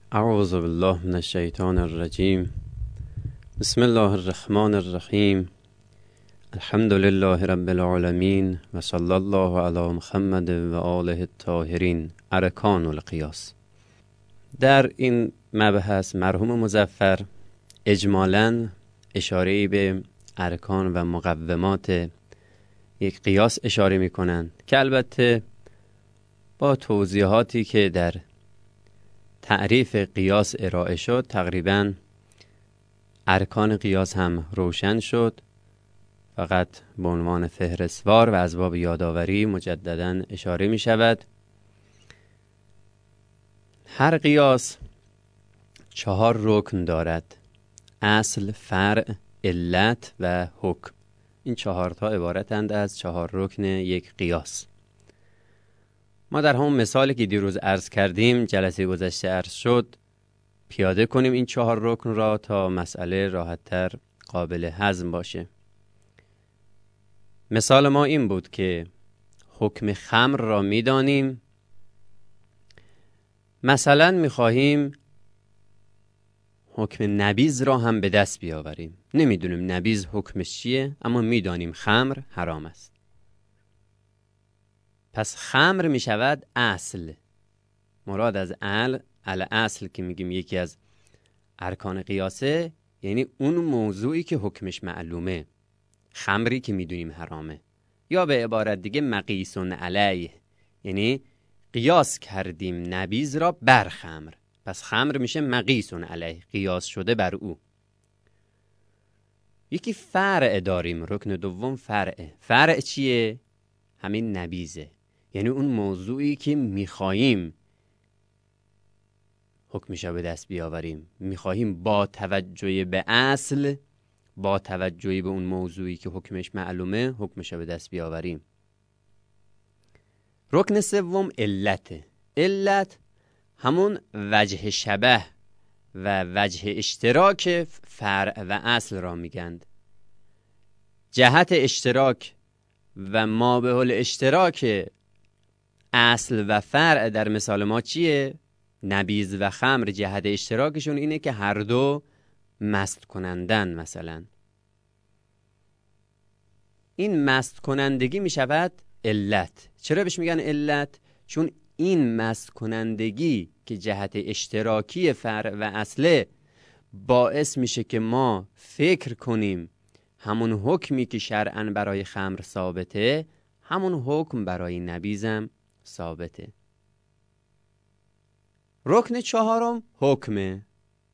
اعوذ بالله من الشیطان الرجیم. بسم الله الرحمن الرحیم. الحمد لله رب العالمین و صلی الله علی محمد و آله الطاهرین. ارکان القیاس. در این مبحث مرحوم مظفر اجمالاً اشاره‌ای به ارکان و مقومات یک قیاس اشاره می‌کنند که البته با توضیحاتی که در تعریف قیاس ارائه شد تقریباً ارکان قیاس هم روشن شد. فقط به عنوان فهرستوار و از باب یادآوری مجدداً اشاره می شود. هر قیاس 4 رکن دارد: اصل، فرع، علت و حکم. این 4 تا عبارتند از 4 رکن یک قیاس. ما در همون مثالی که دیروز عرض کردیم، جلسه گذشته عرض شد، پیاده کنیم این 4 رکن را تا مسئله راحت‌تر قابل هضم باشه. مثال ما این بود که حکم خمر را می‌دانیم، مثلا می‌خواهیم حکم نبیذ را هم به دست بیاوریم. نمی‌دونیم نبیذ حکمش چیه، اما می‌دانیم خمر حرام است. پس خمر می شود اصل. مراد از اصل که میگیم یکی از ارکان قیاسه، یعنی اون موضوعی که حکمش معلومه، خمری که میدونیم حرامه. یا به عبارت دیگه مقیس علیه، یعنی قیاس کردیم نبیذ را بر خمر، پس خمر میشه مقیس علیه، قیاس شده بر او. یکی فرع داریم، رکن دوم فرعه. فرع چیه؟ همین نبیذه، یعنی اون موضوعی که میخواییم حکمش به دست بیاوریم، میخواییم با توجه به اصل، با توجه به اون موضوعی که حکمش معلومه، حکمش به دست بیاوریم. رکن سوم علته. علت همون وجه شبه و وجه اشتراک فرع و اصل را میگند. جهت اشتراک و ما به حال اشتراک اصل و فرع در مثال ما چیه؟ نبیذ و خمر جهت اشتراکشون اینه که هر دو مست کنندن. مثلا این مست کنندگی می شود علت. چرا بهش میگن علت؟ چون این مست کنندگی که جهت اشتراکی فرع و اصله باعث میشه که ما فکر کنیم همون حکمی که شرعاً برای خمر ثابته، همون حکم برای نبیذم ثابته. رکن چهارم حکمه.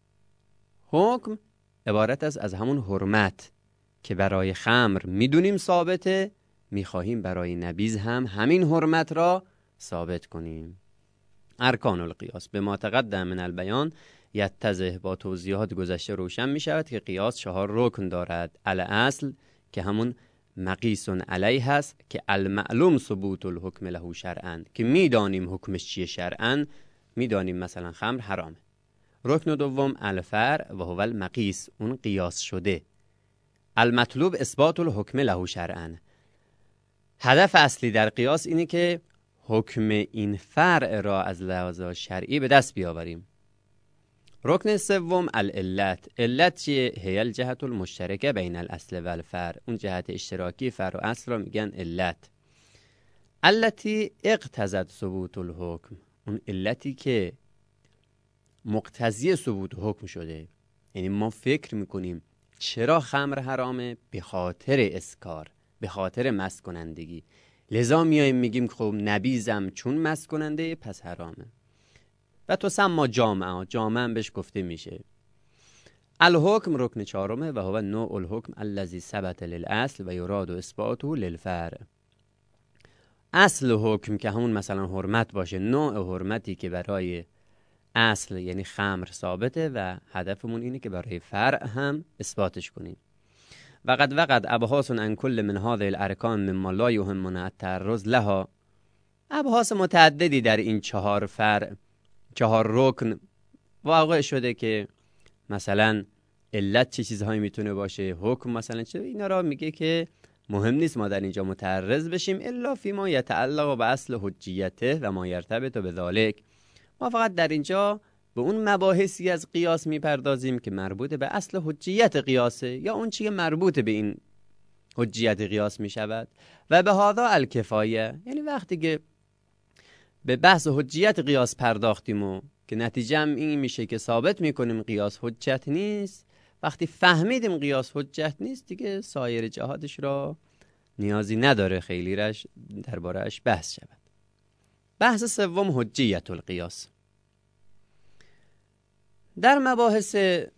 حکم عبارت است از همون حرمت که برای خمر میدونیم ثابته، میخواهیم برای نبیذ هم همین حرمت را ثابت کنیم. ارکان القیاس به ما تقدم من البیان یتضح، با توضیحات گذشته روشن می شود که قیاس 4 رکن دارد. الاصل که همون مقیس علیه هست که المعلوم ثبوت الحکم له شرعاً، که میدانیم حکمش چیه شرعاً، میدانیم مثلا خمر حرامه. رکن دوم الفرع و هو المقیس، اون قیاس شده. المطلوب اثبات الحکم له شرعاً، هدف اصلی در قیاس اینه که حکم این فرع را از لحاظ شرعی به دست بیاوریم. رکن سوم العلت. علت چیه؟ هی الجهت المشترکه بین الاصل و الفرع، اون جهت اشتراکی فرع و اصل را میگن علت. التی اقتضت ثبوت الحکم، اون علتی که مقتضی ثبوت حکم شده. یعنی ما فکر میکنیم چرا خمر حرامه؟ به خاطر اسکار، به خاطر مست کنندگی. لذا میایم میگیم خب نبیذم چون مست کننده پس حرامه. و تو سما جامعه بهش گفته میشه. الحکم رکن چهارمه و هو نوع الحکم الذی ثبت للاصل و یراد اثباته للفرع. اصل حکم که همون مثلا حرمت باشه، نوع حرمتی که برای اصل یعنی خمر ثابته و هدفمون اینه که برای فرع هم اثباتش کنیم. وقد ابحاث عن کل من هذه الارکان مما لا یهمنا التعرض لها، ابحاث متعددی در این 4 فرع، 4 رکن واقع شده که مثلا علت چه چیزهایی میتونه باشه، حکم مثلا چه، اینا را میگه که مهم نیست ما در اینجا متعرض بشیم الا فیما یتعلق باصل حجیته و ما یرتبط بذلک. ما فقط در اینجا به اون مباحثی از قیاس میپردازیم که مربوط به اصل حجیت قیاسه یا اون چیه مربوط به این حجیت قیاس میشود و به هذا الکفایه. یعنی وقتی که به بحث حجیت قیاس پرداختیم و که نتیجه هم این میشه که ثابت میکنیم قیاس حجت نیست، وقتی فهمیدیم قیاس حجت نیست دیگه سایر جهاتش را نیازی نداره خیلی درباره‌اش بحث شود. بحث سوم حجیت القیاس. در مباحث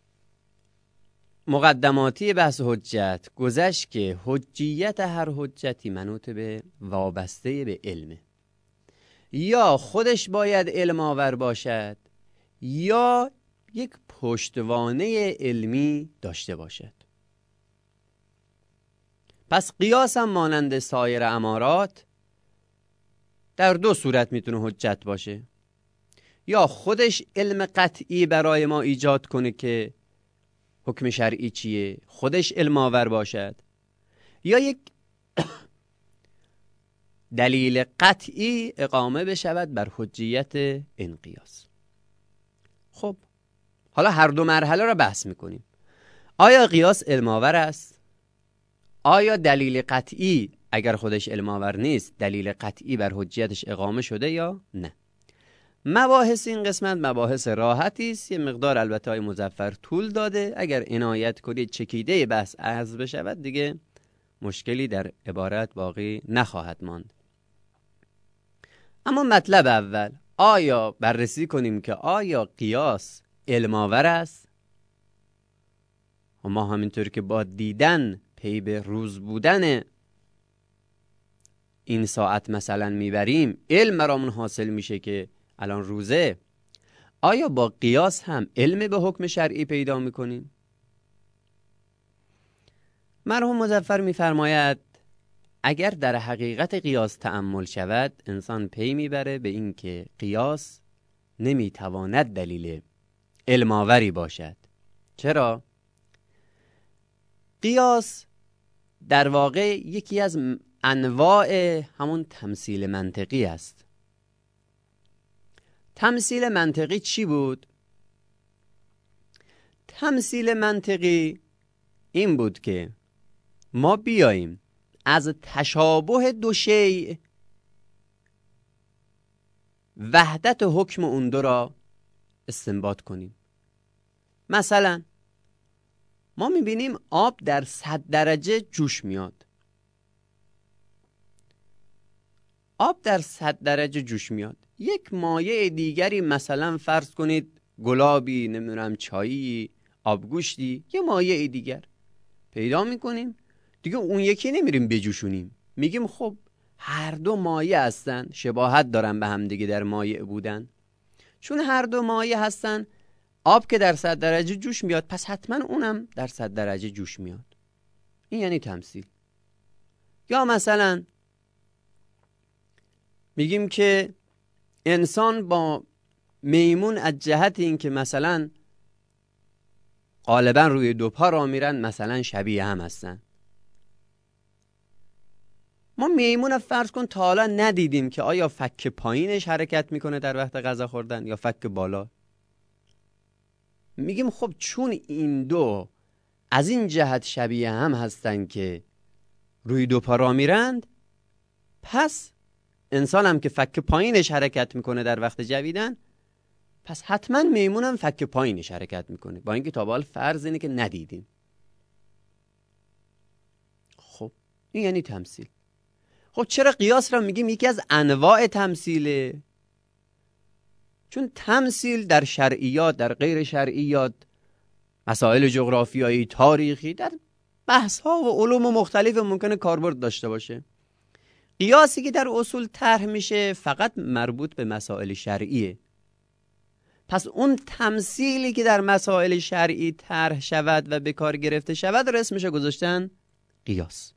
مقدماتی بحث حجت گذشت که حجیت هر حجتی منوط به وابسته به علمه، یا خودش باید علم آور باشد یا یک پشتوانه علمی داشته باشد. پس قیاس هم مانند سایر امارات در دو صورت میتونه حجت باشه، یا خودش علم قطعی برای ما ایجاد کنه که حکم شرعی چیه، خودش علم آور باشد، یا یک دلیل قطعی اقامه بشود بر حجیت این قیاس. خب حالا هر دو مرحله را بحث میکنیم. آیا قیاس علم آور است؟ آیا دلیل قطعی اگر خودش علم آور نیست دلیل قطعی بر حجیتش اقامه شده یا نه؟ مباحث این قسمت مباحث راحتی است، یه مقدار البته های مظفر طول داده. اگر عنایت کنید چکیده بحث عرض بشود دیگه مشکلی در عبارت باقی نخواهد ماند. اما مطلب اول، آیا بررسی کنیم که آیا قیاس علم آور است؟ و ما همینطور که با دیدن پی به روز بودن این ساعت مثلا میبریم علم برامون حاصل میشه که الان روزه، آیا با قیاس هم علم به حکم شرعی پیدا میکنیم؟ مرحوم مظفر میفرماید اگر در حقیقت قیاس تأمل شود انسان پی میبره به این که قیاس نمیتواند دلیل علم آوری باشد. چرا؟ قیاس در واقع یکی از انواع همون تمثیل منطقی است. تمثیل منطقی چی بود؟ تمثیل منطقی این بود که ما بیاییم از تشابه دو شیء وحدت حکم اون دو را استنباط کنیم. مثلا ما میبینیم آب در 100 درجه جوش میاد. آب در 100 درجه جوش میاد. یک مایع دیگری مثلا فرض کنید گلابی، نمیدونم چایی، آبگوشتی، یه مایع دیگر پیدا میکنیم دیگه اون یکی نمیریم بجوشونیم، میگیم خب هر دو مایع هستن، شباهت دارن به هم دیگه در مایع بودن. چون هر دو مایع هستن، آب که در 100 درجه جوش میاد پس حتما اونم در 100 درجه جوش میاد. این یعنی تمثیل. یا مثلا میگیم که انسان با میمون از جهت این که مثلا غالبا روی دو پا را میرن مثلا شبیه هم هستن. ما میمون فرض کن تا حالا ندیدیم که آیا فک پایینش حرکت میکنه در وقت غذا خوردن یا فک بالا. میگیم خب چون این دو از این جهت شبیه هم هستن که روی دو پا را میرند، پس انسان هم که فک پایینش حرکت میکنه در وقت جویدن، پس حتما میمون هم فک پایینش حرکت میکنه، با اینکه تا به حال فرض اینه که ندیدیم. خب این یعنی تمثیل. خب چرا قیاس را میگیم یکی از انواع تمثیله؟ چون تمثیل در شرعیات، در غیر شرعیات، مسائل جغرافیایی، تاریخی، در بحث ها و علوم مختلف ممکنه کاربرد داشته باشه. قیاسی که در اصول طرح میشه فقط مربوط به مسائل شرعیه. پس اون تمثیلی که در مسائل شرعی طرح شود و به کار گرفته شود رو اسمش گذاشتن قیاس.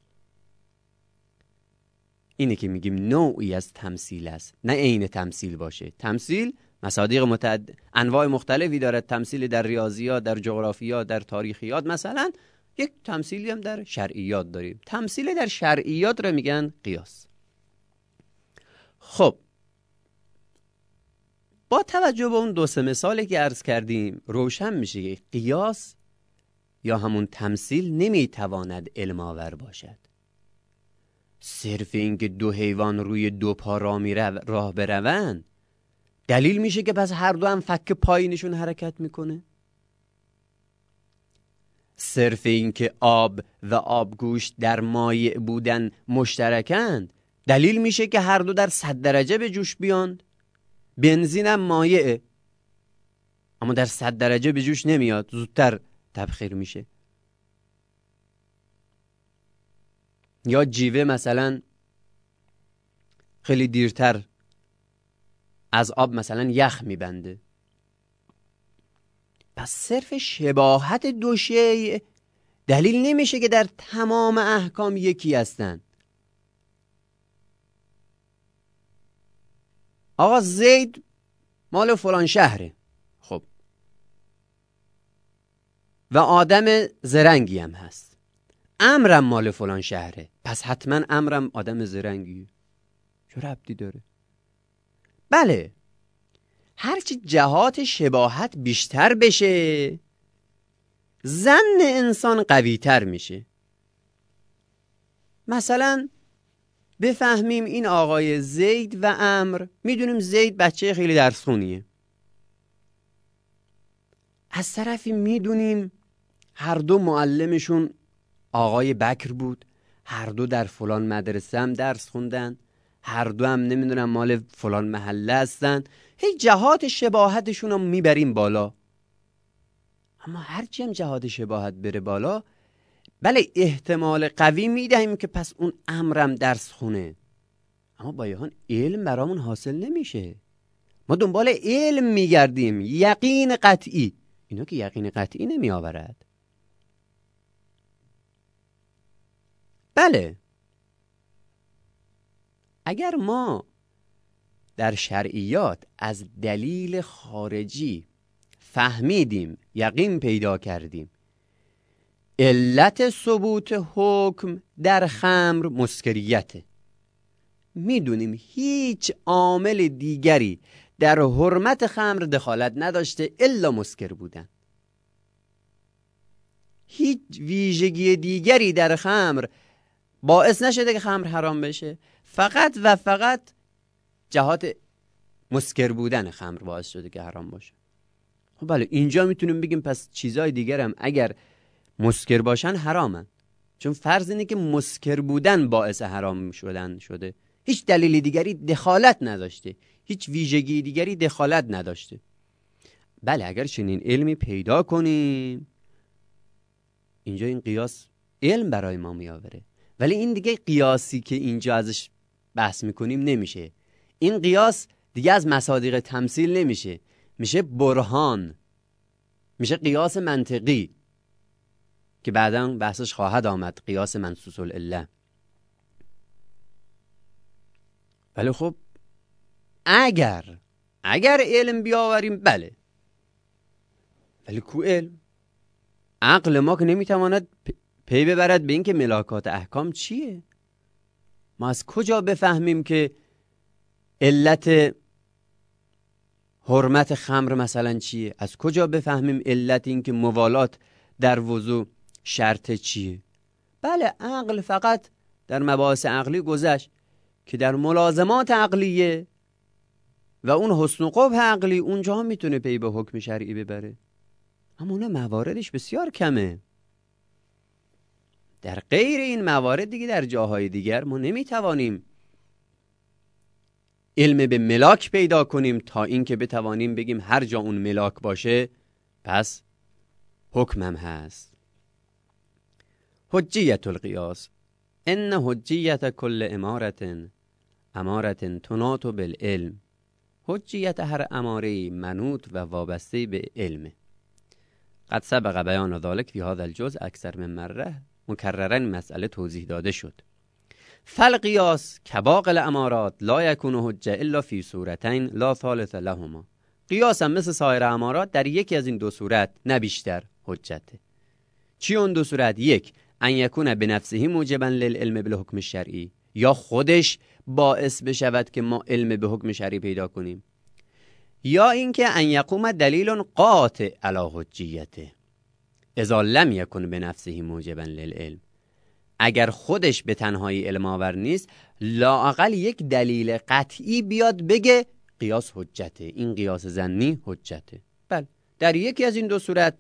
اینه که میگیم نوعی از تمثیل است، نه عین تمثیل باشه. تمثیل مصادیق انواع مختلفی دارد. تمثیل در ریاضیات، در جغرافیات، در تاریخیات، مثلا یک تمثیلی هم در شرعیات داریم. تمثیل در شرعیات رو میگن قیاس. خب با توجه به اون 2-3 مثالی که عرض کردیم روشن میشه که قیاس یا همون تمثیل نمیتواند علم آور باشد. صرف این که 2 حیوان روی 2 پا راه بروند دلیل میشه که پس هر دو هم فک پایینشون حرکت میکنه؟ صرف این که آب و آبگوشت در مایع بودن مشترکند دلیل میشه که هر دو در 100 درجه به جوش بیاند؟ بنزین هم مایعه اما در 100 درجه به جوش نمیاد، زودتر تبخیر میشه. یا جیوه مثلا خیلی دیرتر از آب مثلا یخ میبنده. پس صرف شباهت 2 شیء دلیل نمیشه که در تمام احکام یکی هستن. آقا زید مال فلان شهره، خب، و آدم زرنگی هم هست. عمرم مال فلان شهره، پس حتما عمرم آدم زرنگیه. چه ربطی داره؟ بله، هرچی جهات شباهت بیشتر بشه ظن انسان قوی تر میشه. مثلا بفهمیم این آقای زید و عمرو، میدونیم زید بچه خیلی درسخونیه، از طرفی میدونیم هر دو معلمشون آقای بکر بود، هر دو در فلان مدرسه هم درس خوندن، هر دو هم نمیدونم مال فلان محله هستن، هی جهات شباهتشون هم میبریم بالا. اما هرچی هم جهات شباهت بره بالا، بله احتمال قوی میدهیم که پس اون امرم درس خونه، اما با یهان علم برامون حاصل نمیشه. ما دنبال علم میگردیم، یقین قطعی. اینا که یقین قطعی نمی آورد. بله، اگر ما در شرعیات از دلیل خارجی فهمیدیم، یقین پیدا کردیم علت ثبوت حکم در خمر مسکریته، میدونیم هیچ عامل دیگری در حرمت خمر دخالت نداشته الا مسکر بودن، هیچ ویژگی دیگری در خمر باعث نشده که خمر حرام بشه، فقط و فقط جهات مسکر بودن خمر باعث شده که حرام باشه. خب بله، اینجا میتونیم بگیم پس چیزای دیگر هم اگر مسکر باشن حرامن، چون فرض اینه که مسکر بودن باعث حرام شدن شده، هیچ دلیل دیگری دخالت نداشته، هیچ ویژگی دیگری دخالت نداشته. بله، اگر چنین علمی پیدا کنیم اینجا این قیاس علم برای ما میآوره. ولی این دیگه قیاسی که اینجا ازش بحث میکنیم نمیشه، این قیاس دیگه از مصادیق تمثیل نمیشه، میشه برهان، میشه قیاس منطقی که بعداً بحثش خواهد آمد، قیاس منصوص العله. ولی خب اگر علم بیاوریم بله، ولی کو علم؟ عقل ما که نمیتواند پی ببرد به این که ملاکات احکام چیه. ما از کجا بفهمیم که علت حرمت خمر مثلا چیه؟ از کجا بفهمیم علت این که موالات در وضو شرط چیه؟ بله، عقل فقط در مباحث عقلی گذشت که در ملازمات عقلیه و اون حسن و قبح عقلی اونجا هم میتونه پی به حکم شرعی ببره، اما اون مواردش بسیار کمه. در غیر این موارد دیگه در جاهای دیگر ما نمیتوانیم علم به ملاک پیدا کنیم تا اینکه بتوانیم بگیم هر جا اون ملاک باشه پس حکمم هست. حجیت القیاس ان حجیت کل امارت تناط بالعلم. حجیت هر اماره منوط و وابسته به علم. قد سبق بیان ذلک فی هذا الجزء اکثر من مره، مکررن مسئله توضیح داده شد. فالقیاس کباقی الامارات لا یکون حجه الا فی صورتین لا ثالث لهما. قیاس هم مثل سایر امارات در یکی از این 2 صورت نه بیشتر حجته. چی اون 2 صورت؟ 1 ان یکون بنفسه موجبا للعلم بالحکم الشرعی، یا خودش باعث بشود که ما علم به حکم شرعی پیدا کنیم، یا اینکه ان یقوم دلیل قاطع علی حجیته اذا لم یکن بنفسه موجبا للعلم. اگر خودش به تنهایی علم آور نیست، لااقل یک دلیل قطعی بیاد بگه قیاس حجته، این قیاس ظنی حجته. بله، در یکی از این دو صورت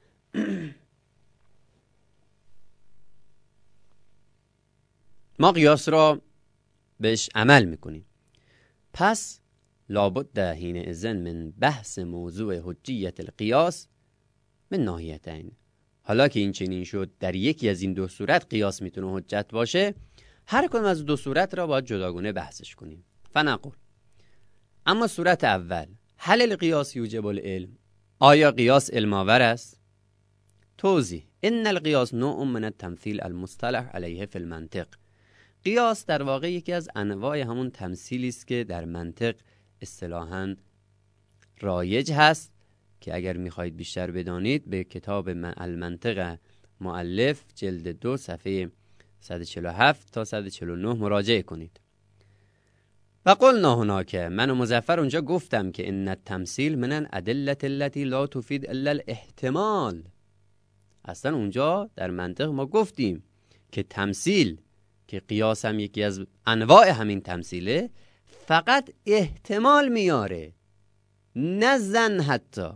ما قیاس را بهش عمل میکنیم. پس لابد حین اذن من بحث موضوع حجیت القیاس من ناحیتین. حالا که این چنین شد، در یکی از این دو صورت قیاس میتونه حجت باشه، هر کدوم از دو صورت را باید جداگونه بحثش کنیم. فنقول اما صورت اول، هل القیاس یوجب العلم؟ آیا قیاس علم آور است؟ توضیح: ان القیاس نوع من التمثیل المصطلح علیه فی المنطق. قیاس در واقع یکی از انواع همون تمثیلی است که در منطق اصطلاحاً رایج هست، که اگر میخواهید بیشتر بدانید به کتاب المنطق مؤلف جلد 2 صفحه 147 تا 149 مراجعه کنید. و قلنا هناک، من و مظفر اونجا گفتم که ان التمثیل من الادله التي لا تفید الا الاحتمال. اصلا اونجا در منطق ما گفتیم که تمثیل، که قیاس هم یکی از انواع همین تمثیله، فقط احتمال میاره، نه ظن حتی.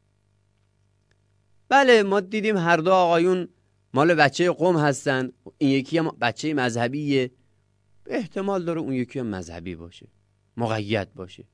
بله، ما دیدیم هر دو آقایون مال بچه قوم هستن، این یکی هم بچه مذهبیه، احتمال داره اون یکی هم مذهبی باشه، مقید باشه.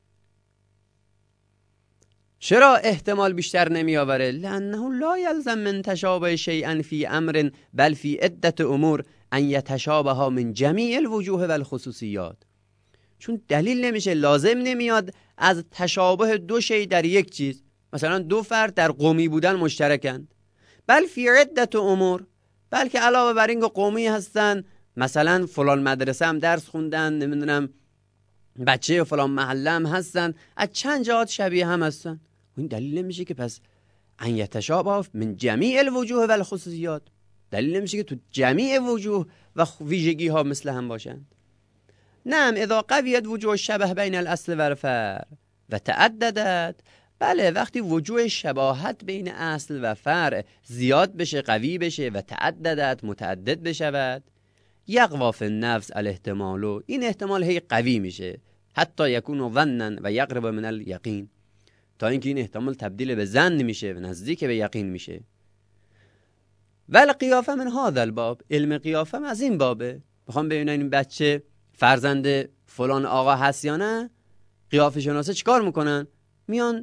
چرا احتمال بیشتر نمی آوره؟ لانه لا یلزم من تشابه شیئا فی امر بل فی عدة امور ان یتشابه من جمیع الوجوه و الخصوصیات. چون دلیل نمیشه، لازم نمیاد از تشابه دو شی در یک چیز، مثلا دو فرد در قومی بودن مشترکند، بل فی عدة امور، بلکه علاوه بر این که قومی هستن، مثلا فلان مدرسه هم درس خوندن، نمیدونم بچه فلان محله هم هستن، از چند جهات شبیه هم هستن، این دلیل نمیشه که پس ان یتشابه من جمیع الوجوه و الخصوصیات، دلیل نمیشه که تو جمیع وجوه و ویژگی ها مثل هم باشند. نعم اذا قویت وجوه شبه بین الاصل و الفرع و تعددت، بله وقتی وجوه شباهت بین اصل و فرع زیاد بشه، قوی بشه، و تعددت متعدد بشود، یقوا فی النفس الاحتمال، این احتمال هی قوی میشه، حتی یکون ظنا و یقرب من الیقین، تا اینکه این احتمال تبدیل به ظن میشه و نزدیک به یقین میشه. ول قیافه من هذا الباب، علم قیافه از این بابه. بخوام ببینن این بچه فرزند فلان آقا هست یا نه، قیافه شناسه چیکار میکنن؟ میان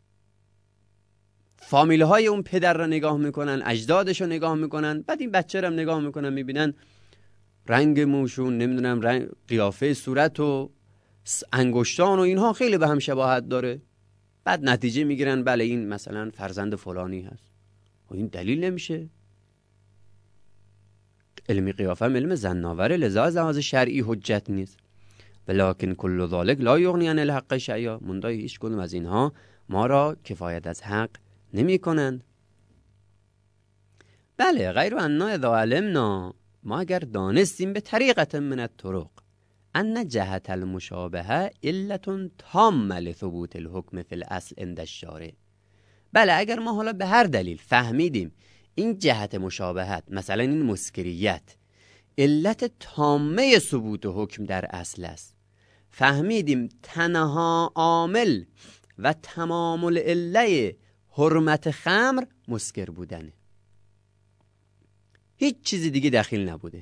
فامیل های اون پدر را نگاه میکنن، اجدادش رو نگاه میکنن، بعد این بچه رو هم نگاه میکنن، میبینن رنگ موشون، نمیدونم رنگ قیافه صورت و انگشتان و اینها خیلی به هم شباهت داره، بعد نتیجه میگیرن بله این مثلا فرزند فلانی هست. و این دلیل نمیشه. علم قیافه هم علم ظن‌آوره، لذا از لحاظ شرعی حجت نیست. ولکن کل ذالک لا یغنی عن الحق شیئا، مندای هیچ کدوم از اینها ما را کفایت از حق نمی کنند. بله، غیر انا اذا علمنا، ما اگر دانستیم به طریقت من الطرق ان جهت المشابهه علت تامه لثبوت الحکم فی الاصل عند الشارع. بله، اگر ما حالا به هر دلیل فهمیدیم این جهت مشابهت، مثلا این مسکریت، علت تامه ثبوت حکم در اصل است، فهمیدیم تنها عامل و تمام العله حرمت خمر مسکر بودنه، هیچ چیزی دیگه دخیل نبوده،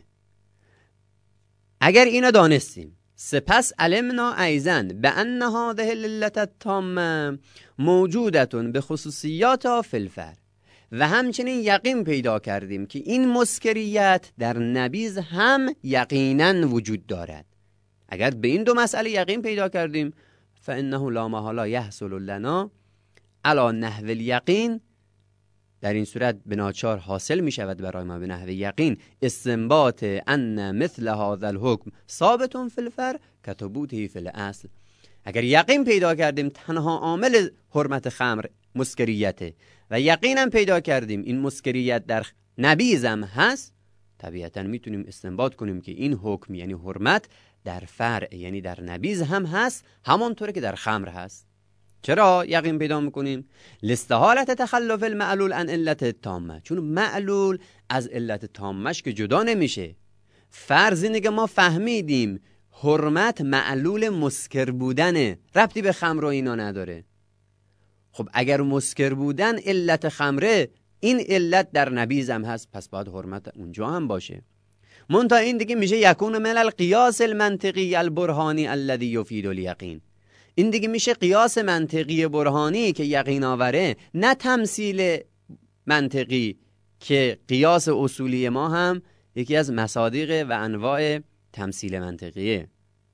اگر اینو دانستیم، سپس علمنا ایضا بان هذه العلة التامه موجودة بخصوصیاتها فی الفرع، و همچنین یقین پیدا کردیم که این مسکریت در نبیذ هم یقینا وجود دارد. اگر به این دو مسئله یقین پیدا کردیم، فانه لا محاله یحصل لنا علی نحو الیقین، در این صورت بناچار حاصل می شود برای ما به نحو یقین استنباط ان مثل هذا الحکم ثابت فی الفرع کثبوته فی الاصل. اگر یقین پیدا کردیم تنها عامل حرمت خمر مسکریته و یقینم پیدا کردیم این مسکریت در نبیذم هست، طبیعتا میتونیم استنباط کنیم که این حکم یعنی حرمت در فرع یعنی در نبیذ هم هست، همانطوره که در خمر هست. چرا یقین پیدا میکنیم؟ لاستحالت تخلف المعلول عن علت تامه، چون معلول از علت تامش که جدا نمیشه. فرض اینه که ما فهمیدیم حرمت معلول مسکر بودنه، ربطی به خمر و اینا نداره. خب اگر مسکر بودن علت خمره، این علت در نبیذ هم هست، پس باید حرمت اونجا هم باشه. منتها این دیگه میشه یکون من القیاس المنطقی البرهانی الذی یفید الیقین. این دیگه میشه قیاس منطقی برهانی که یقین آوره، نه تمثیل منطقی که قیاس اصولی ما هم یکی از مصادیق و انواع تمثیل منطقیه.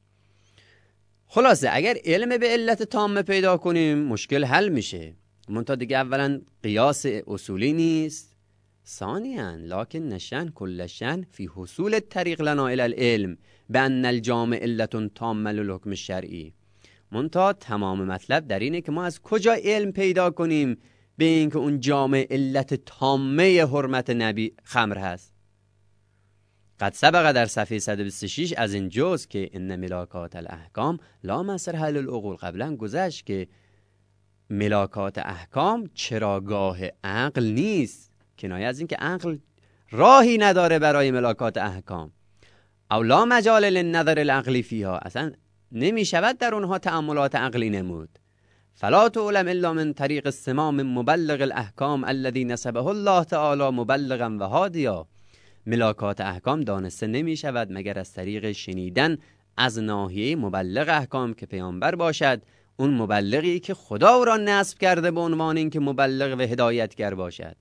خلاصه اگر علم به علت تامه پیدا کنیم مشکل حل میشه. منتها دیگه اولا قیاس اصولی نیست، ثانیاً لکن نشن کل شن فی حصول الطریق لنا الی العلم بان الجامع علت تامه للحکم الشرعی. منتها تمام مطلب در اینه که ما از کجا علم پیدا کنیم به اینکه اون جامع علت تامه حرمت نبی خمر هست. قد سبق در صفحه 126 از این جزء که ان ملاکات الاحکام لا مسرح للعقول، قبلا گذشت که ملاکات احکام چراگاه عقل نیست، کنایه از این که عقل راهی نداره برای ملاکات احکام. او لا مجال للنظر العقلی فیها، اصلا نمی شود در اونها تأملات عقلی نمود. فلا تعلم الا من طریق السماع من مبلغ الاحکام الذي نسبه الله تعالی مبلغا و هادیا. ملاکات احکام دانسته نمی شود مگر از طریق شنیدن از ناحیه مبلغ احکام که پیامبر باشد، اون مبلغی که خدا او را نصب کرده به عنوان این که مبلغ و هدایتگر باشد.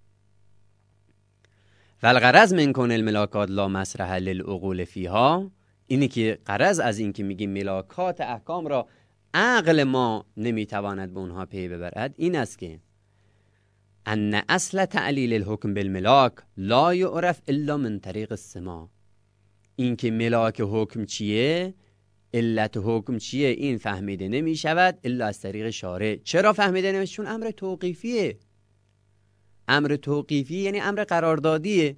والغرض من کون الملاکات لا مسرح للعقول فیها، اینی که غرض از این که میگیم ملاکات احکام را عقل ما نمیتواند به اونها پی ببرد این است که ان اصل تعلیل الحکم بالملاک لا یعرف الا من طریق السماع. این که ملاک حکم چیه، علت حکم چیه، این فهمیده نمی شود الا از طریق شارع. چرا فهمیده نمی شود؟ چون امر توقیفیه. امر توقیفی یعنی امر قراردادیه.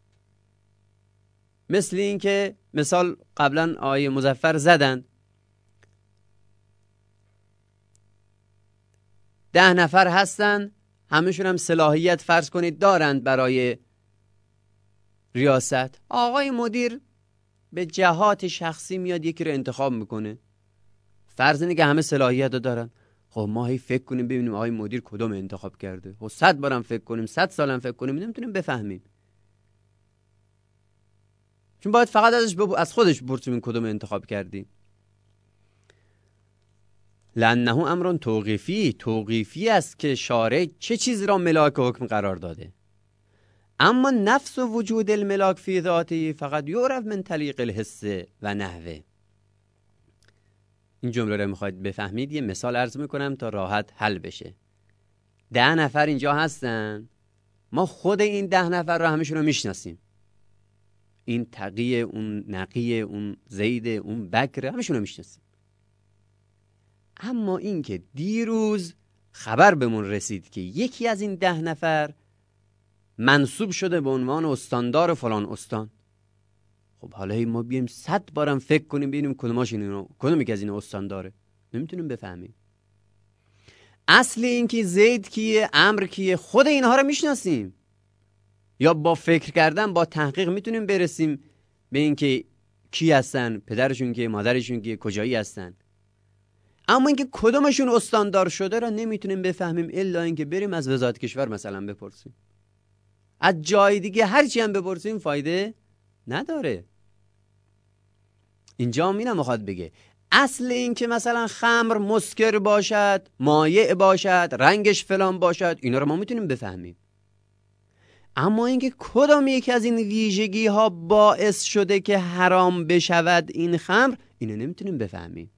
مثل این که مثال قبلا آیه مظفر زدن 10 نفر هستن، همشون هم صلاحیت فرض کنید دارند برای ریاست. آقای مدیر به جهات شخصی میاد یکی رو انتخاب میکنه، فرض اینه که همه صلاحیت رو دارن. خب ما هی فکر کنیم ببینیم آقای مدیر کدوم انتخاب کرده، خب 100 بارم فکر کنیم، 100 سالم فکر کنیم، نمیتونیم بفهمیم، چون باید فقط از خودش بپرسیم کدوم انتخاب کردی. لانه امر توقیفی است که شارع چه چیز را ملاک حکم قرار داده. اما نفس و وجود الملاک فی ذاتی فقط یعرف من طریق الحس و نحوه. این جمله رو میخواید بفهمید یه مثال عرض میکنم تا راحت حل بشه. 10 نفر اینجا هستن، ما خود این 10 نفر رو همشون رو میشناسیم، این تقیه، اون نقیه، اون زید، اون بکر، همشون رو میشناسیم. اما این که دیروز خبر بهمون رسید که یکی از این 10 نفر منصوب شده به عنوان استاندار فلان استان، خب حالا ما بیایم 100 بارم فکر کنیم ببینیم کدومی که از این استانداره، نمیتونیم بفهمیم. اصل این که زید کیه، عمرو کیه، خود اینها رو میشناسیم، یا با فکر کردن با تحقیق میتونیم برسیم به این که کی هستن، پدرشون کیه، مادرشون کیه، کجایی هستن. اما اینکه کدومشون استاندار شده را نمیتونیم بفهمیم الا اینکه بریم از وزارت کشور مثلا بپرسیم. از جای دیگه هر چی هم بپرسیم فایده نداره. اینجا مینا میخواد بگه اصل این که مثلا خمر مسکر باشد، مایع باشد، رنگش فلان باشد، اینا رو ما میتونیم بفهمیم. اما اینکه کدام یکی از این ویژگی ها باعث شده که حرام بشود این خمر، اینو نمیتونیم بفهمیم.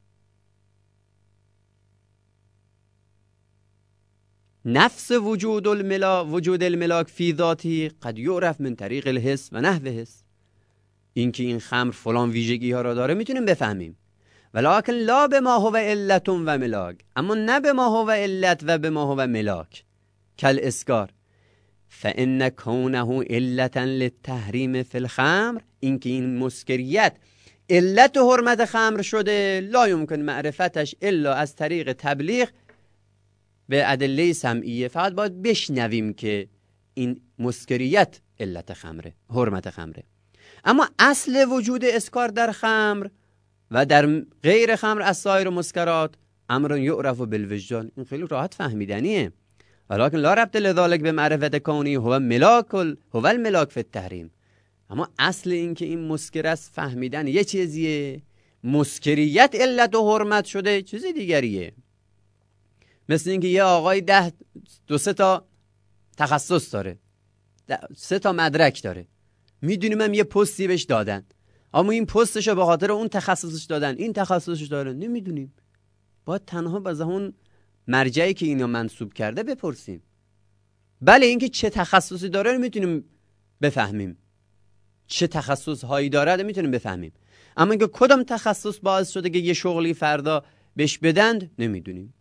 نفس وجود الملاک فی ذاتی قد یعرف من طریق الحس و نحو حس. این که این خمر فلان ویژگی ها را داره میتونیم بفهمیم، ولکن لا بما هو علت و ملاک، اما نه بما هو علت و بما هو ملاک کل اسکار. فان کونه علتا للتحریم فی الخمر، این که این مسکریت علت حرمت خمر شده، لا یمکن معرفتش الا از طریق تبلیغ به ادله سمعیه، فقط باید بشنویم که این مسکریت علت خمره، حرمت خمره. اما اصل وجود اسکار در خمر و در غیر خمر از سایر مسکرات امر یعرف بالوجدان، این خیلی راحت فهمیدنیه. ولکن لا ربط لذلک به معرفت کونی هو الملاک فی التحریم. اما اصل این که این مسکر است فهمیدن یه چیزیه، مسکریت علت و حرمت شده چیز دیگریه. مثل اینکه یه آقای 2-3 تا تخصص داره، 3 تا مدرک داره، میدونیم هم یه پستی بهش دادن، اما این پستشو به خاطر اون تخصصش دادن، این تخصصش داره نمیدونیم. باید تنها از اون مرجعی که اینو منسوب کرده بپرسیم. بله اینکه چه تخصصی داره میتونیم بفهمیم، چه تخصص هایی داره میتونیم بفهمیم، اما اینکه کدام تخصص باعث شده که یه شغلی فردا بهش بدند نمیدونیم.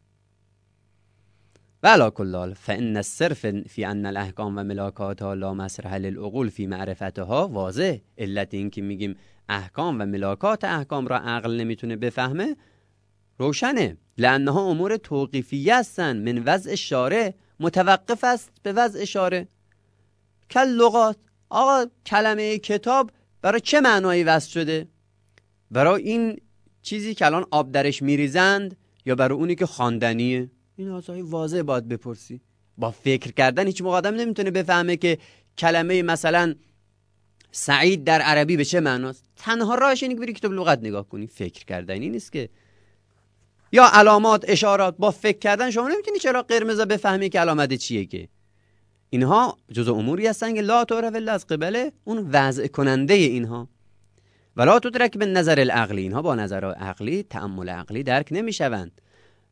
وعلى كل حال فإن الصرف في أن الأحكام و ملاکاتها لا مسرح للعقول في معرفتها واضح. علت این که میگیم احکام و ملاکات احکام را عقل نمیتونه بفهمه روشنه. لأنها امور توقیفیه هستن، من وضع شارع، متوقف است به وضع شارع. کل لغات، آقا کلمه کتاب برای چه معنایی وضع شده؟ برای این چیزی که الان آب درش میریزند یا برای اونی که خواندنیه؟ این آزای واضح باید بپرسی. با فکر کردن هیچ موقع آدم نمیتونه بفهمه که کلمه مثلا سعید در عربی به چه معناست. تنها راهش اینه که بری کتاب لغت نگاه کنی. فکر کردنی نیست که. یا علامات، اشارات، با فکر کردن شما نمیتونی چرا قرمز بفهمی که علامت چیه. که اینها جزء اموری هستن که لا تعرف الا از قبل اون وضع کننده اینها. ولا تدرک بالنظر العقلی، اینها با نظر عقلی، تأمل عقلی درک نمیشوند.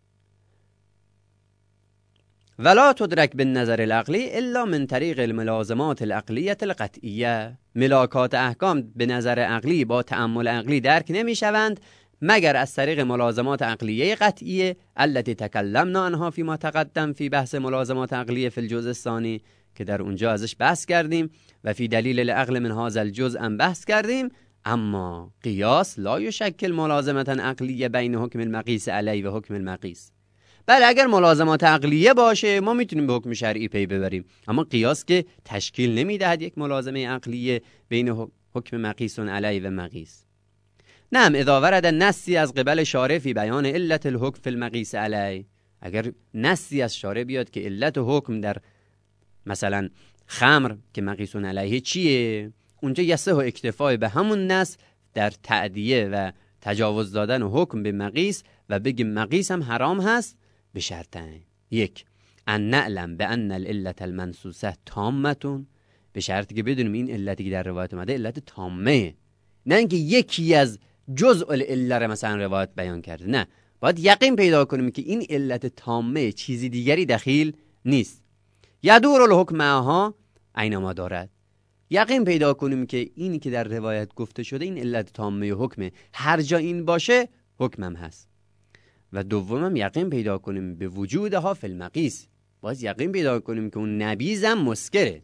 ولا تدرک بالنظر العقلی الا من طریق الملازمات العقلیه القطعیه. ملاکات احکام به نظر عقلی با تأمل عقلی درک نمیشوند مگر از طریق ملازمات عقلیه قطعیه التي تکلمنا عنها فيما تقدم في بحث ملازمات عقلیه فی الجزء الثانی، که در اونجا ازش بحث کردیم و فی دلیل العقل من هذا الجزء هم بحث کردیم. اما قیاس لا یشکل ملازمتا عقلیه بین حکم المقیس علیه و حکم المقیس. بله اگر ملازمات عقلیه باشه ما میتونیم به حکم شرعی پی ببریم، اما قیاس که تشکیل نمیدهد یک ملازمه عقلیه بین حکم مقیس علیه و مقیس. نعم اذا ورد نصی از قبل شارع فی بیان علت الحکم فی المقیس علیه، اگر نصی از شارع بیاد که علت حکم در مثلا خمر که مقیس علیه چیه، اونجا یصح اکتفای به همون نص در تعدیه و تجاوز دادن حکم به مقیس و بگیم مقیس هم حرام هست به شرطین: یک ان نعلم بان العلت المنصوصه تامه، به شرطی که بدونیم این علتی که در روایت اومده علت تامه، نه اینکه یکی از جزء العله را مثلا روایت بیان کرده، نه، باید یقین پیدا کنیم که این علت تامه چیزی دیگری دخیل نیست. یدور الحکم معها اینما دارد، یقین پیدا کنیم که اینی که در روایت گفته شده این علت تامه حکمه، هر جا این باشه حکمم هست. و دومم یقین پیدا کنیم به وجودها فی المقیس، باز یقین پیدا کنیم که اون نبیذم مسکره.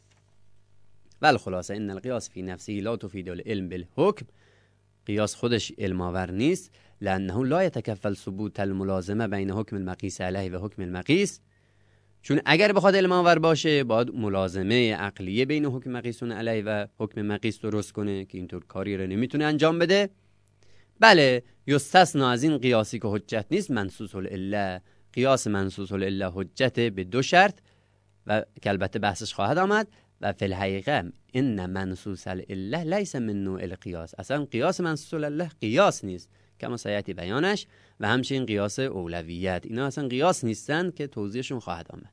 والخلاصه ان القیاس فی نفسه لا تفید العلم بالحکم، قیاس خودش علم آور نیست، لانه لا یتکفل ثبوت الملازمه بین حکم المقیس علیه و حکم المقیس، چون اگر بخواد علم آور باشه باید ملازمه عقلیه بین حکم مقیس علیه و حکم مقیس درست کنه که اینطور کاری رو نمیتونه انجام بده. بله یستثنا از این قیاسی که حجت نیست منصوص العله، قیاس منصوص العله حجت به 2 شرط و که البته بحثش خواهد آمد. و فی الحقیقه ان منصوص العله لیس من نوع القیاس، اصلا قیاس منصوص العله قیاس نیست کما سیاتی بیانش، و همچنین قیاس اولویت، اینا اصلا قیاس نیستن که توضیحشون خواهد آمد.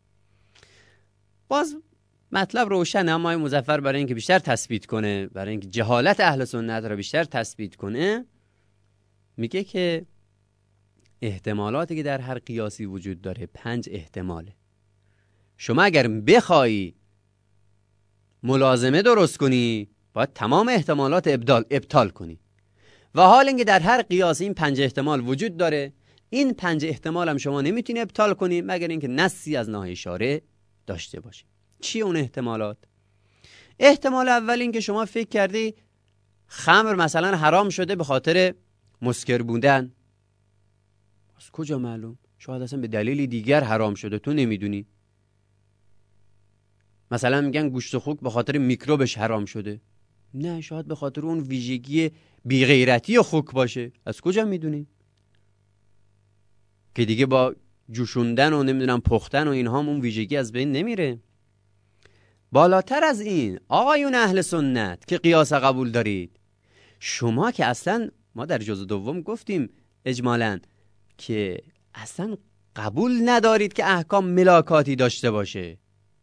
باز مطلب روشنه، اما مظفر برای اینکه بیشتر تثبیت کنه، برای اینکه جهالت اهل سنت را بیشتر تثبیت کنه، میگه که احتمالاتی که در هر قیاسی وجود داره 5 احتماله. شما اگر بخوای ملازمه درست کنی باید تمام احتمالات ابطال کنی، و حال اینکه در هر قیاس این 5 احتمال وجود داره، این 5 احتمال هم شما نمیتونی ابطال کنی مگر اینکه نصی از ناحیه شارع داشته باشی. چی اون احتمالات؟ احتمال اول این که شما فکر کردی خمر مثلا حرام شده به خاطر مسکر بودن. از کجا معلوم؟ شاید اصلا به دلیلی دیگر حرام شده، تو نمیدونی. مثلا میگن گوشت خوک به خاطر میکروبش حرام شده. نه، شاید به خاطر اون ویژگی بیغیرتی خوک باشه. از کجا میدونی؟ که دیگه با جوشوندن و نمیدونم پختن و اینها اون ویژگی از بین نمیره. بالاتر از این آقایون اهل سنت که قیاس قبول دارید، شما که اصلا ما در جزء دوم گفتیم اجمالاً که اصلا قبول ندارید که احکام ملاکاتی داشته باشه.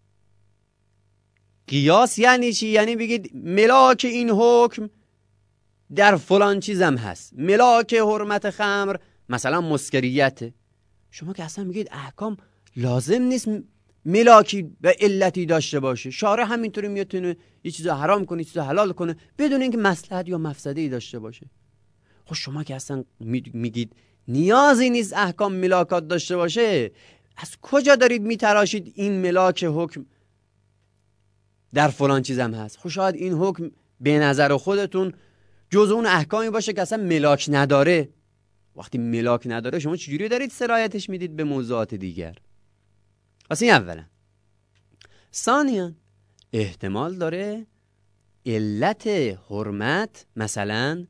قیاس یعنی چی؟ یعنی بگید ملاک این حکم در فلان چیزم هست، ملاک حرمت خمر مثلا مسکریته. شما که اصلا میگید احکام لازم نیست ملاکی و علتی داشته باشه، شارع همینطوری میتونه یه چیز حرام کنه، یه چیز حلال کنه بدون اینکه مصلحت یا مفسده‌ای داشته باشه. خب شما که اصلا میگید نیازی نیست احکام ملاکات داشته باشه، از کجا دارید میتراشید این ملاک حکم در فلان چیزم هست؟ خب شاید این حکم به نظر خودتون جز اون احکامی باشه که اصلا ملاک نداره. وقتی ملاک نداره شما چجوری دارید سرایتش میدید به موضوعات دیگر؟ اصلا این اولا. ثانیاً احتمال داره علت حرمت مثلا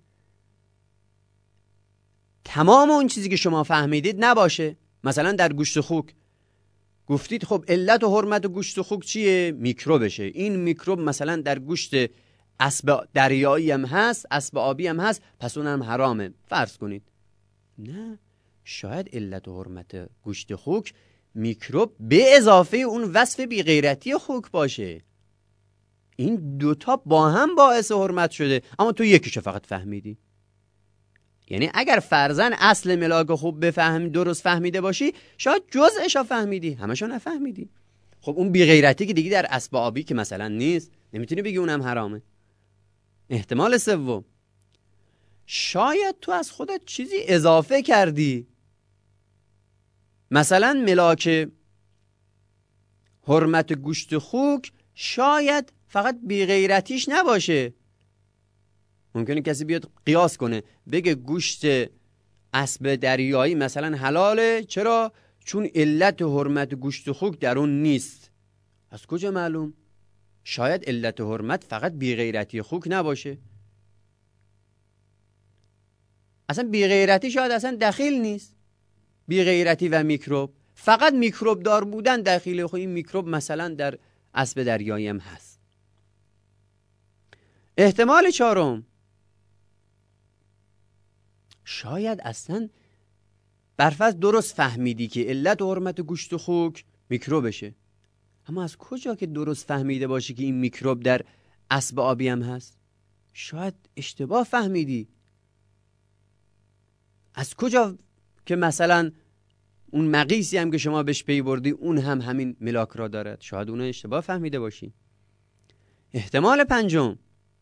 تمام اون چیزی که شما فهمیدید نباشه. مثلا در گوشت خوک گفتید خب علت و حرمت گوشت خوک چیه؟ میکروبشه. این میکروب مثلا در گوشت اسب دریایی هم هست، اسب آبی هم هست، پس اونم حرامه فرض کنید. نه، شاید علت و حرمت گوشت خوک میکروب به اضافه اون وصف بیغیرتی خوک باشه. این دوتا با هم باعث حرمت شده، اما تو یکیشو فقط فهمیدی. یعنی اگر فرضاً اصل ملاک خوب بفهمی، درست فهمیده باشی، شاید جزءشو فهمیدی، همشو نفهمیدی. خب اون بیغیرتی که دیگه در اسب آبی که مثلا نیست، نمیتونی بگی اونم حرامه. احتمال سوم، شاید تو از خودت چیزی اضافه کردی. مثلا ملاک حرمت گوشت خوک شاید فقط بیغیرتیش نباشه. ممکنه کسی بیاد قیاس کنه بگه گوشت اسب دریایی مثلا حلاله. چرا؟ چون علت حرمت گوشت خوک در اون نیست. از کجا معلوم؟ شاید علت حرمت فقط بیغیرتی خوک نباشه. اصلا بیغیرتی شاید اصلا دخیل نیست. بیغیرتی و میکروب، فقط میکروب دار بودن دخیله. خب این میکروب مثلا در اسب دریایی هم هست. احتمال چهارم، شاید اصلا برفرض درست فهمیدی که علت حرمت گوشت خوک میکروبشه، اما از کجا که درست فهمیده باشی که این میکروب در اسب آبی هم هست؟ شاید اشتباه فهمیدی. از کجا که مثلا اون مقیسی هم که شما بهش پی بردی اون هم همین ملاک را دارد؟ شاید اون اشتباه فهمیده باشی. احتمال پنجم،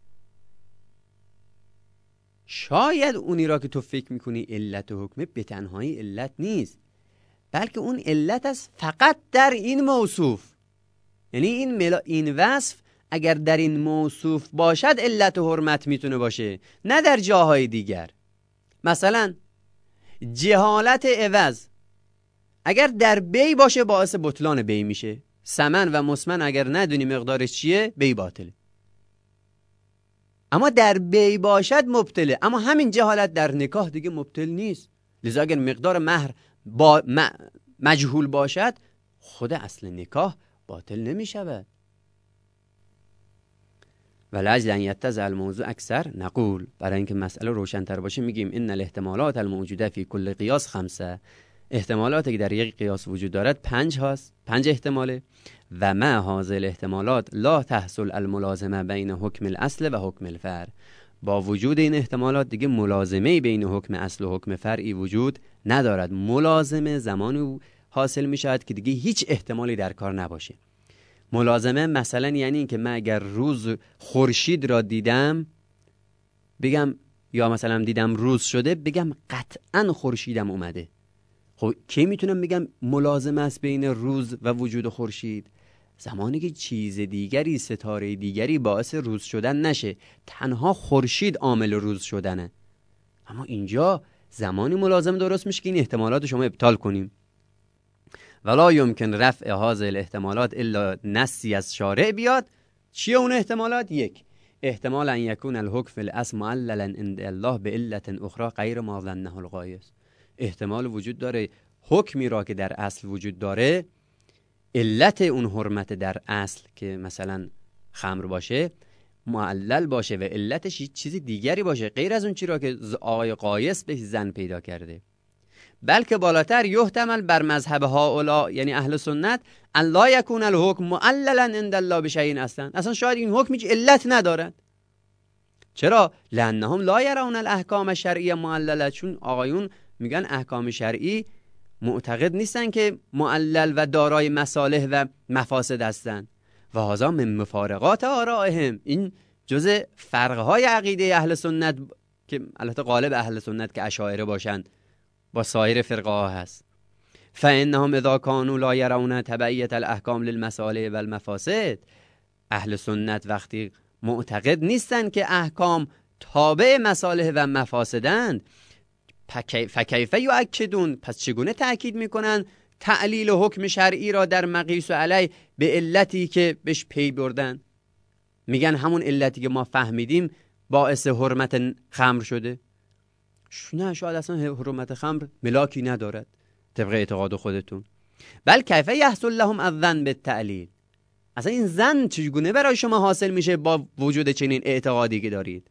شاید اونی را که تو فکر میکنی علت حکمه به تنهایی علت نیست، بلکه اون علت است فقط در این موصوف. یعنی این وصف اگر در این موصوف باشد علت حرمت میتونه باشه، نه در جاهای دیگر. مثلا جهالت عوض اگر در بی باشه باعث بطلان بی میشه. ثمن و مسمن اگر ندونی مقدارش چیه بی باطله، اما در بی باشد مبطله. اما همین جهالت در نکاح دیگه مبطل نیست. لذا اگر مقدار مهر مجهول باشد خود اصل نکاح باطل نمی شود. ولعجل ان یتضح الموضوع اکثر نقول، برای اینکه مسئله روشن‌تر باشه میگیم ان الاحتمالات الموجوده فی کل قیاس 5. احتمالاتی که در یک قیاس وجود دارد 5 هست، 5 احتماله. و ما هذه الاحتمالات لا تحصل الملازمه بین حکم الاصل و حکم الفرع. با وجود این احتمالات دیگه ملازمه بین حکم اصل و حکم فرعی وجود ندارد. ملازمه زمانی حاصل می شود که دیگه هیچ احتمالی در کار نباشه. ملازمه مثلا یعنی این که من اگر روز خورشید را دیدم بگم، یا مثلا دیدم روز شده بگم قطعا خورشیدم اومده. خب کی میتونم بگم ملازمه است بین روز و وجود خورشید؟ زمانی که چیز دیگری، ستاره دیگری باعث روز شدن نشه، تنها خورشید عامل روز شدنه. اما اینجا زمانی ملازمه درست میشه که این احتمالات شما ابطال کنیم. ولا یمکن رفع هذه الاحتمالات الا نصی از شارع بیاد. چیه اون احتمالات؟ یک، احتمال ان یکون الحکم فی الاصل معللا عند الله به علت اخرى غیر ما ظنه القایس. احتمال وجود داره حکمی را که در اصل وجود داره، علت اون حرمت در اصل که مثلا خمر باشه معلل باشه و علتش چیز دیگری باشه غیر از اون چی را که آقای قایس به زن پیدا کرده. بلکه بالاتر یحتمل بر مذهب هؤلاء یعنی اهل سنت ان لا یکون الحکم معللا عند الله بشیء اصلا شاید این حکم هیچ علت ندارد. چرا؟ لانهم لا یرون الاحکام الشرعیه معلله. چون آقایون میگن احکام شرعی معتقد نیستن که معلل و دارای مصالح و مفاسد هستند. و هذا من مفارقات آرائهم، این جزء فرقهای عقیده اهل سنت که البته غالب اهل سنت که اشاعره باشند با سایر فرقه ها هست. فانهم اذا كانوا لا يرون تبعیت الاحکام للمصالح و المفاسد، اهل سنت وقتی معتقد نیستن که احکام تابع مصالح و مفاسدند، فکیف یؤکدون، پس چگونه تأکید میکنن تعلیل حکم شرعی را در مقیس و علی به علتی که بهش پی بردن؟ میگن همون علتی که ما فهمیدیم باعث حرمت خمر شده. نه، شاید اصلا حرمت خمر ملاکی ندارد طبق اعتقاد خودتون. بل کیف یحصل لهم الظن بالتعلیل، اصلا این ظن چگونه برای شما حاصل میشه با وجود چنین اعتقادی که دارید؟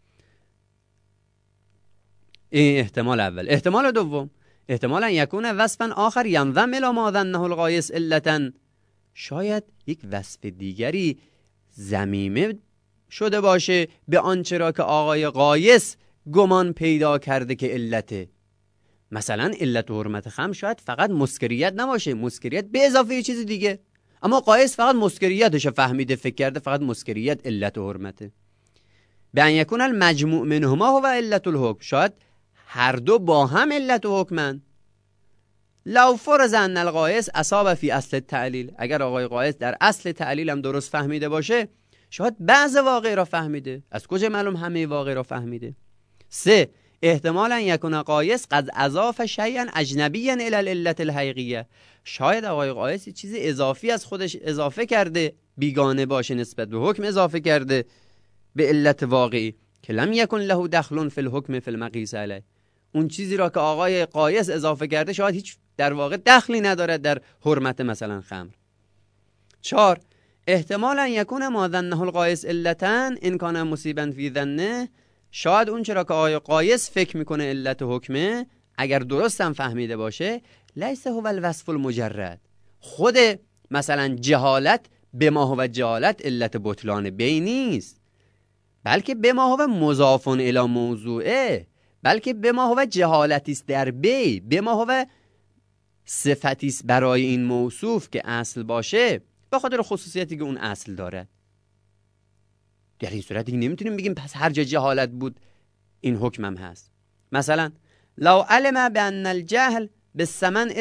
این احتمال اول. احتمال دوم، احتمالا یکون وصفا آخر ینضم الی ما ظنه القایس علتا، شاید یک وصف دیگری ضمیمه شده باشه به آنچه را که آقای قایس گمان پیدا کرده که علته. مثلا علت حرمت خمر شاید فقط مسکریت نباشه، مسکریت به اضافه یه چیز دیگه، اما قایس فقط مسکریتش فهمیده، فکر کرده فقط مسکریت علت حرمته. به ان یکون المجموع منهما هو علت الحکم، شاید هر دو با هم علت حکمن. لو فرض ان القایس اصاب فی اصل التعلیل، اگر آقای قایس در اصل تعلیل هم درست فهمیده باشه، شاید بعض واقع را فهمیده. از کجا معلوم همه واقع را فهمیده؟ 3 احتمالا یکون قایس قد اضاف شیئا اجنبیا الی العلت الحقیقیه، شاید آقای قایس چیز اضافی از خودش اضافه کرده، بیگانه باشه نسبت به حکم اضافه کرده به علت واقعی که لم یکن له دخل فی الحکم فی المقیس علیه. اون چیزی را که آقای قایس اضافه کرده شاید هیچ در واقع دخلی ندارد در حرمت مثلا خمر. 4 احتمالا یکون ما ظنه القایس علتن ان کان مصیبا فی ظنه، شاید اون چرا که آقای قایس فکر میکنه علت حکمه اگر درست هم فهمیده باشه، لیس هو الوصف المجرد، خود مثلا جهالت به ما هو جهالت علت بطلان بی نیست، بلکه به ما هو مضاف الی موضوعه، بلکه به ما هو جهالتی است در بی، به ما هو صفتی است برای این موصوف که اصل باشه به خاطر خصوصیتی که اون اصل داره. در این صورت دیگه نمیتونیم بگیم پس هر جا جهالت بود این حکم هم هست. مثلا لو علم بان الجهل بالثمن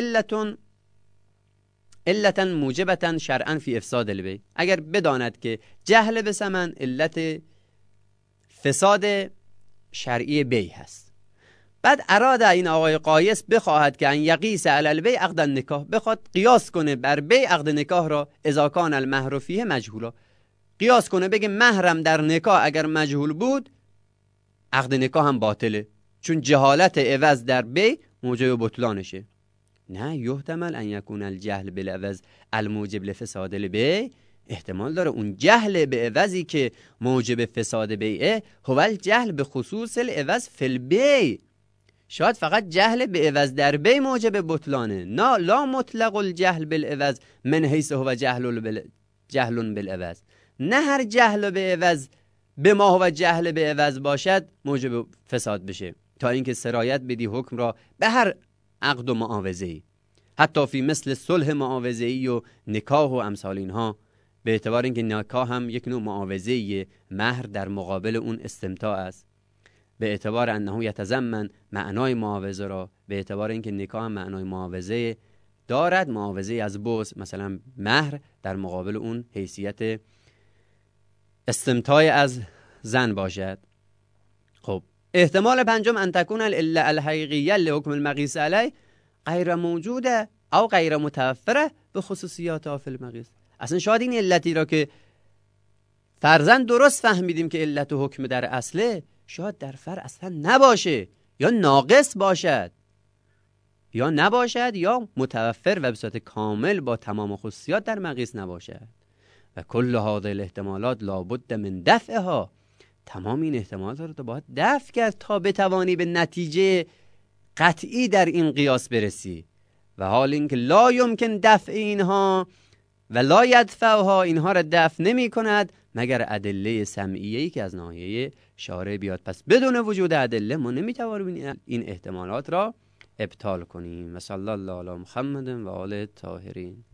علتا موجبتا شرعا فی افساد البیع، اگر بداند که جهل به ثمن علت فساد شرعی بیع هست، بعد اراد این آقای قایس بخواهد که ان یقیس علی البیع عقد النکاح، بخواد قیاس کنه بر بیع عقد نکاح را، اذا کان المهر فیه مجهولا، قیاس کنه بگه مهرم در نکاح اگر مجهول بود عقد نکاح هم باطله، چون جهالت عوض در بیع موجب بطلانشه. نه، یحتمل ان یکون الجهل بالعوض الموجب لفساد البیع، احتمال داره اون جهل به عوضی که موجب فساد بیعه هو الجهل به خصوص العوض فی البیع، شاید فقط جهل به عوض در بیع موجب بطلانه، نه لا مطلق الجهل بالعوض من حیث هو جهل بالعوض، نه هر جهل به عوض به ما هو جهل به عوض باشد موجب فساد بشه، تا اینکه سرایت بدی حکم را به هر عقد و معاوضه‌ای، حتی فی مثل صلح معاوضه‌ای و نکاح و امثال اینها، به اعتبار اینکه نکاح هم یک نوع معاوضه‌ای، مهر در مقابل اون استمتاع است، به اعتبار انه یتضمن معنای معاوضه را، به اعتبار اینکه نکاح هم معنای معاوضه دارد، معاوضه از بوز، مثلا مهر در مقابل اون حیثیت استمتاع از زن باشد. خب احتمال پنجم ان تکون العله الحقیقیه لحکم المقیس علیه غیر موجوده او غیر متوفره به خصوصیات فی المقیس. اصلا شاید این علتی را که فرضاً درست فهمیدیم که علت و حکم در اصله، شاید در فرع اصلا نباشه، یا ناقص باشد، یا نباشد، یا متوفر و به صورت کامل با تمام خصوصیات در مقیس نباشد. و کل هذه الاحتمالات لابد من دفعها، تمام این احتمالات رو باید دفع کرد تا بتوانی به نتیجه قطعی در این قیاس برسی. و حال اینکه لا یمکن دفع اینها و لا یدفعها، اینها را دفع نمی کند مگر ادله سمعیه‌ای که از ناحیه شارع بیاد. پس بدون وجود ادله ما نمیتوانیم این احتمالات را ابطال کنیم. و صلی الله علی محمد و آله الطاهرین.